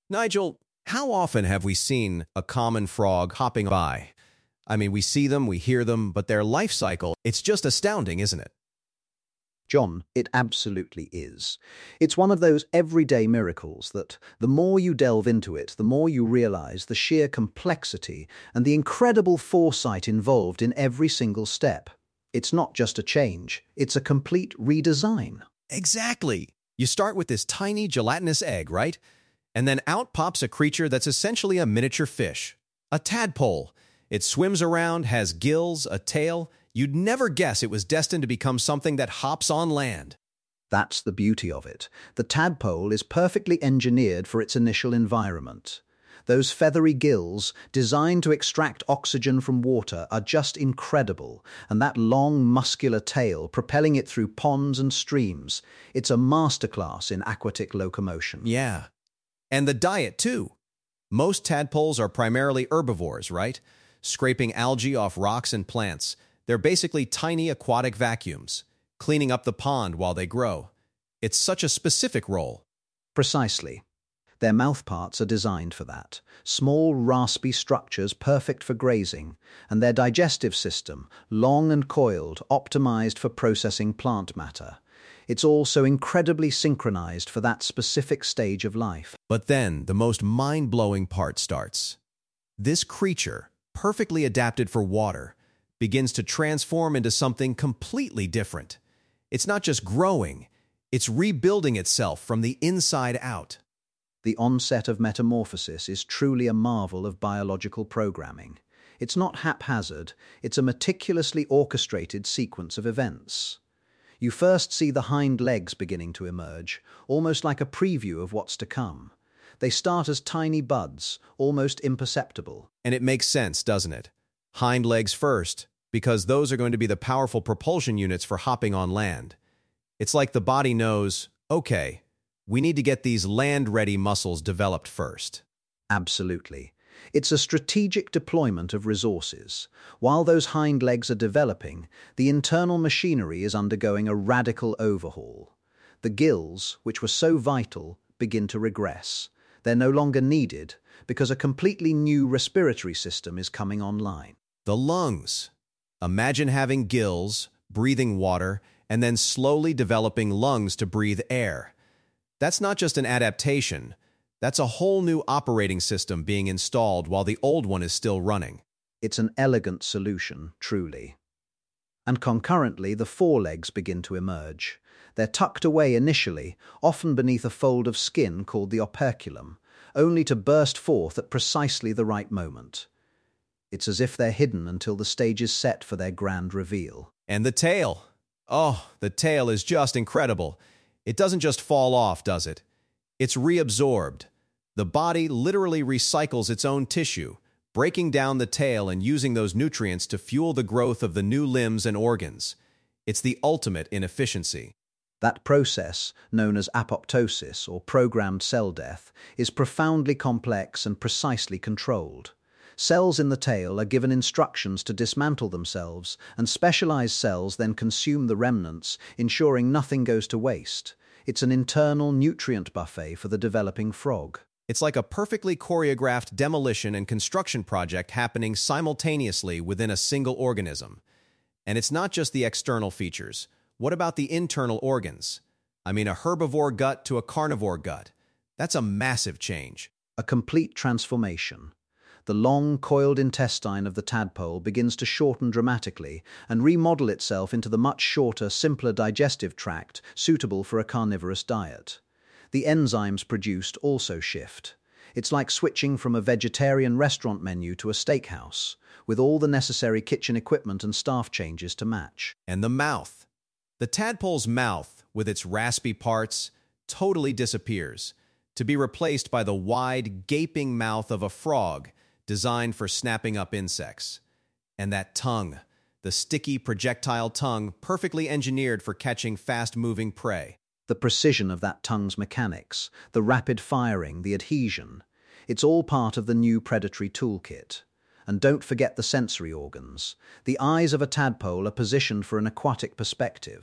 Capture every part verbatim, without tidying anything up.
Nigel, how often have we seen a common frog hopping by? I mean, we see them, we hear them, but their life cycle, it's just astounding, isn't it? John, it absolutely is. It's one of those everyday miracles that the more you delve into it, the more you realize the sheer complexity and the incredible foresight involved in every single step. It's not just a change, it's a complete redesign. Exactly. You start with this tiny gelatinous egg, right? And then out pops a creature that's essentially a miniature fish. A tadpole. It swims around, has gills, a tail. You'd never guess it was destined to become something that hops on land. That's the beauty of it. The tadpole is perfectly engineered for its initial environment. Those feathery gills, designed to extract oxygen from water, are just incredible, and that long, muscular tail propelling it through ponds and streams. It's a masterclass in aquatic locomotion. Yeah. And the diet, too. Most tadpoles are primarily herbivores, right? Scraping algae off rocks and plants. They're basically tiny aquatic vacuums, cleaning up the pond while they grow. It's such a specific role. Precisely. Their mouthparts are designed for that. Small, raspy structures perfect for grazing, and their digestive system, long and coiled, optimized for processing plant matter. It's all so incredibly synchronized for that specific stage of life. But then the most mind-blowing part starts. This creature, perfectly adapted for water, begins to transform into something completely different. It's not just growing, it's rebuilding itself from the inside out. The onset of metamorphosis is truly a marvel of biological programming. It's not haphazard, it's a meticulously orchestrated sequence of events. You first see the hind legs beginning to emerge, almost like a preview of what's to come. They start as tiny buds, almost imperceptible. And it makes sense, doesn't it? Hind legs first, because those are going to be the powerful propulsion units for hopping on land. It's like the body knows, okay, we need to get these land-ready muscles developed first. Absolutely. It's a strategic deployment of resources. While those hind legs are developing, the internal machinery is undergoing a radical overhaul. The gills, which were so vital, begin to regress. They're no longer needed because a completely new respiratory system is coming online. The lungs. Imagine having gills, breathing water, and then slowly developing lungs to breathe air. That's not just an adaptation. That's a whole new operating system being installed while the old one is still running. It's an elegant solution, truly. And concurrently, the forelegs begin to emerge. They're tucked away initially, often beneath a fold of skin called the operculum, only to burst forth at precisely the right moment. It's as if they're hidden until the stage is set for their grand reveal. And the tail. Oh, the tail is just incredible. It doesn't just fall off, does it? It's reabsorbed. The body literally recycles its own tissue, breaking down the tail and using those nutrients to fuel the growth of the new limbs and organs. It's the ultimate in efficiency. That process, known as apoptosis or programmed cell death, is profoundly complex and precisely controlled. Cells in the tail are given instructions to dismantle themselves, and specialized cells then consume the remnants, ensuring nothing goes to waste. It's an internal nutrient buffet for the developing frog. It's like a perfectly choreographed demolition and construction project happening simultaneously within a single organism. And it's not just the external features. What about the internal organs? I mean, a herbivore gut to a carnivore gut. That's a massive change. A complete transformation. The long, coiled intestine of the tadpole begins to shorten dramatically and remodel itself into the much shorter, simpler digestive tract suitable for a carnivorous diet. The enzymes produced also shift. It's like switching from a vegetarian restaurant menu to a steakhouse, with all the necessary kitchen equipment and staff changes to match. And the mouth. The tadpole's mouth, with its raspy parts, totally disappears, to be replaced by the wide, gaping mouth of a frog, designed for snapping up insects. And that tongue, the sticky projectile tongue perfectly engineered for catching fast-moving prey. The precision of that tongue's mechanics, the rapid firing, the adhesion, it's all part of the new predatory toolkit. And don't forget the sensory organs. The eyes of a tadpole are positioned for an aquatic perspective.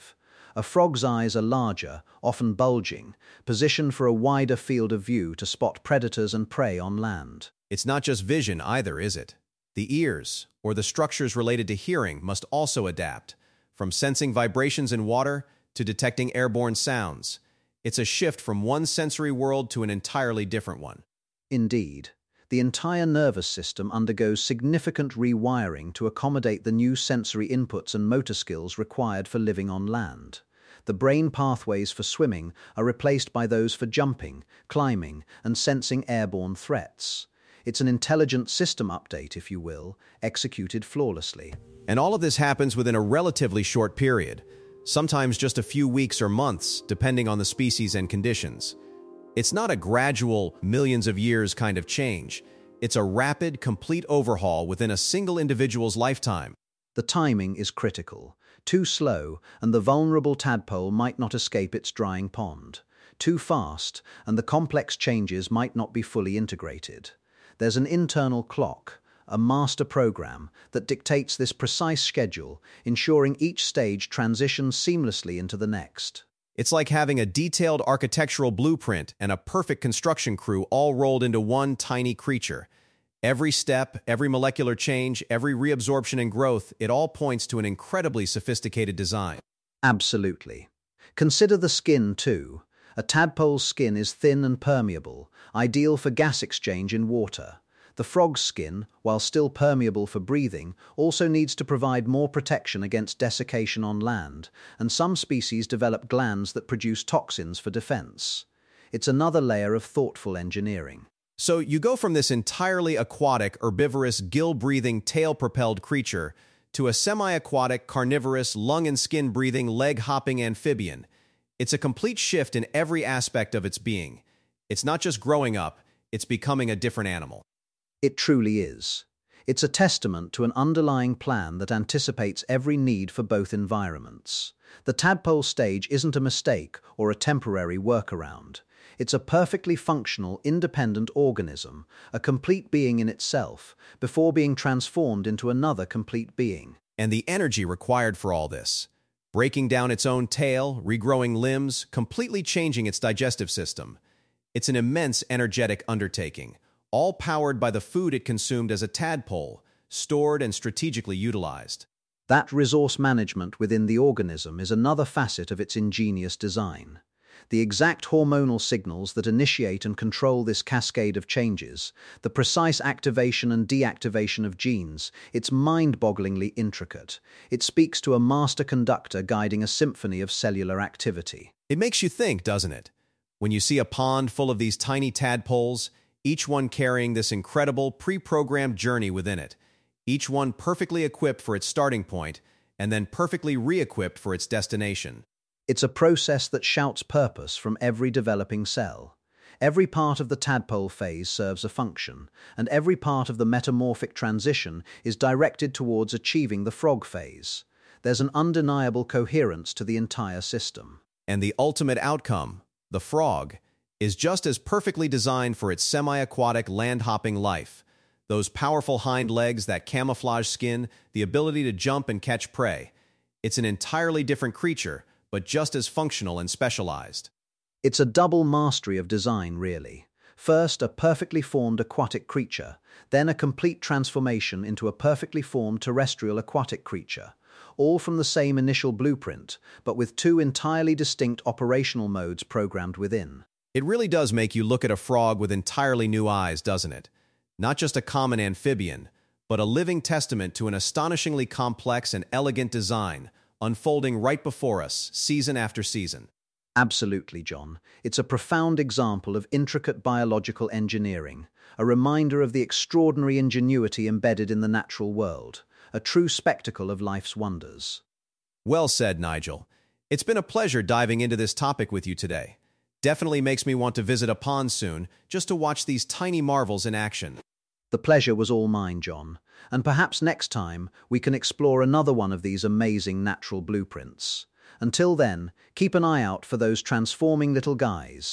A frog's eyes are larger, often bulging, positioned for a wider field of view to spot predators and prey on land. It's not just vision either, is it? The ears, or the structures related to hearing, must also adapt, from sensing vibrations in water to detecting airborne sounds. It's a shift from one sensory world to an entirely different one. Indeed, the entire nervous system undergoes significant rewiring to accommodate the new sensory inputs and motor skills required for living on land. The brain pathways for swimming are replaced by those for jumping, climbing, and sensing airborne threats. It's an intelligent system update, if you will, executed flawlessly. And all of this happens within a relatively short period, sometimes just a few weeks or months, depending on the species and conditions. It's not a gradual, millions of years kind of change. It's a rapid, complete overhaul within a single individual's lifetime. The timing is critical. Too slow, and the vulnerable tadpole might not escape its drying pond. Too fast, and the complex changes might not be fully integrated. There's an internal clock, a master program, that dictates this precise schedule, ensuring each stage transitions seamlessly into the next. It's like having a detailed architectural blueprint and a perfect construction crew all rolled into one tiny creature. Every step, every molecular change, every reabsorption and growth, it all points to an incredibly sophisticated design. Absolutely. Consider the skin, too. A tadpole's skin is thin and permeable, ideal for gas exchange in water. The frog's skin, while still permeable for breathing, also needs to provide more protection against desiccation on land, and some species develop glands that produce toxins for defense. It's another layer of thoughtful engineering. So you go from this entirely aquatic, herbivorous, gill-breathing, tail-propelled creature to a semi-aquatic, carnivorous, lung and skin-breathing, leg-hopping amphibian. It's a complete shift in every aspect of its being. It's not just growing up, it's becoming a different animal. It truly is. It's a testament to an underlying plan that anticipates every need for both environments. The tadpole stage isn't a mistake or a temporary workaround. It's a perfectly functional, independent organism, a complete being in itself, before being transformed into another complete being. And the energy required for all this, breaking down its own tail, regrowing limbs, completely changing its digestive system. It's an immense energetic undertaking, all powered by the food it consumed as a tadpole, stored and strategically utilized. That resource management within the organism is another facet of its ingenious design. The exact hormonal signals that initiate and control this cascade of changes, the precise activation and deactivation of genes, it's mind-bogglingly intricate. It speaks to a master conductor guiding a symphony of cellular activity. It makes you think, doesn't it? When you see a pond full of these tiny tadpoles, each one carrying this incredible, pre-programmed journey within it, each one perfectly equipped for its starting point, and then perfectly re-equipped for its destination. It's a process that shouts purpose from every developing cell. Every part of the tadpole phase serves a function, and every part of the metamorphic transition is directed towards achieving the frog phase. There's an undeniable coherence to the entire system. And the ultimate outcome, the frog, is just as perfectly designed for its semi-aquatic land-hopping life. Those powerful hind legs, that camouflage skin, the ability to jump and catch prey. It's an entirely different creature, but just as functional and specialized. It's a double mastery of design, really. First, a perfectly formed aquatic creature, then a complete transformation into a perfectly formed terrestrial aquatic creature, all from the same initial blueprint, but with two entirely distinct operational modes programmed within. It really does make you look at a frog with entirely new eyes, doesn't it? Not just a common amphibian, but a living testament to an astonishingly complex and elegant design, unfolding right before us, season after season. Absolutely, John. It's a profound example of intricate biological engineering, a reminder of the extraordinary ingenuity embedded in the natural world, a true spectacle of life's wonders. Well said, Nigel. It's been a pleasure diving into this topic with you today. Definitely makes me want to visit a pond soon, just to watch these tiny marvels in action. The pleasure was all mine, John, and perhaps next time we can explore another one of these amazing natural blueprints. Until then, keep an eye out for those transforming little guys.